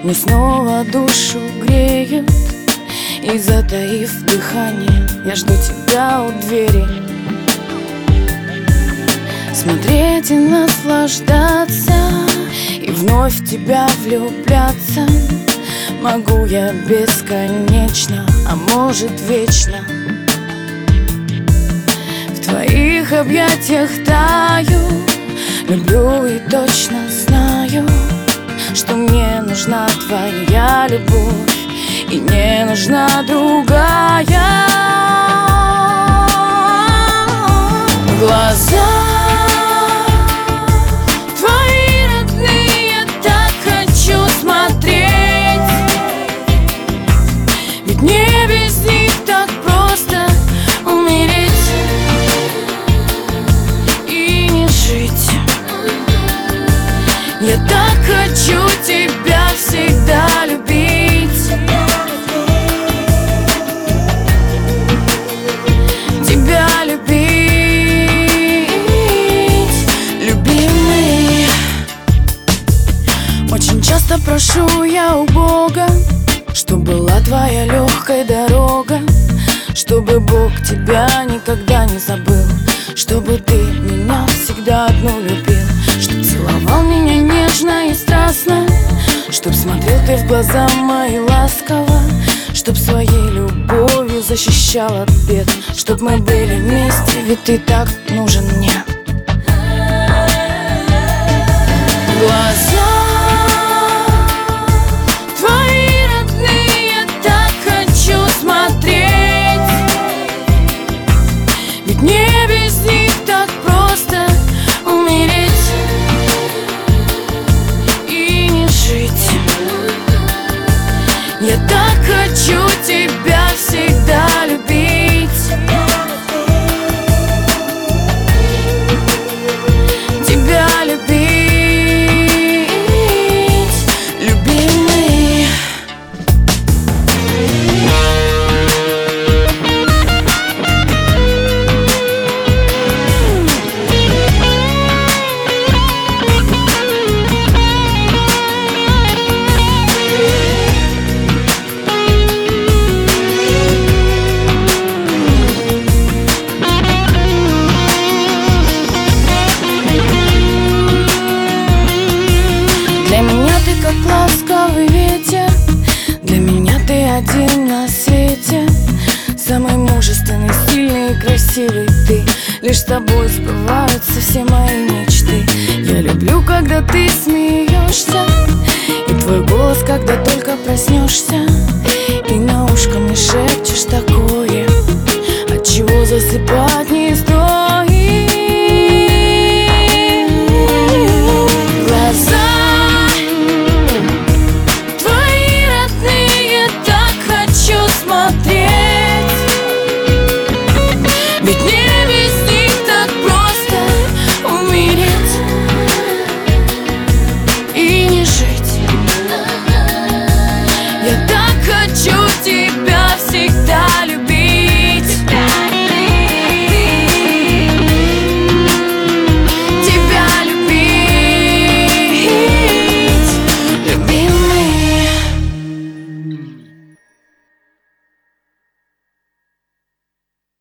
мне снова душу греют. И затаив дыхание, я жду тебя у двери. Смотреть и наслаждаться, и вновь в тебя влюбляться. Могу я бесконечно, а может вечно. В твоих объятиях таю, люблю и точно знаю, что мне нужна твоя любовь и не нужна другая. Глаза твои родные, так хочу смотреть, ведь не без них так просто умереть и не жить. Я так хочу тебя всегда любить, тебя любить, любимый. Очень часто прошу я у Бога, чтоб была твоя легкая дорога, чтобы Бог тебя никогда не забыл, чтобы ты меня всегда одну любил, чтоб целовал меня нежно и страстно, чтоб смотрел ты в глаза мои ласково, чтоб своей любовью защищал от бед, чтоб мы были вместе, ведь ты так нужен мне. Глаза твои родные, так хочу смотреть, ведь не без них так просто умереть и не жить. Я так хочу тебя всегда любить, тебя любить, любимый. Для меня ты как ласковый ветер, для меня ты один на свете. Самый мужественный, сильный и красивый ты. Лишь с тобой сбываются все мои мечты. Я люблю, когда ты смеешься, и твой голос, когда только проснешься.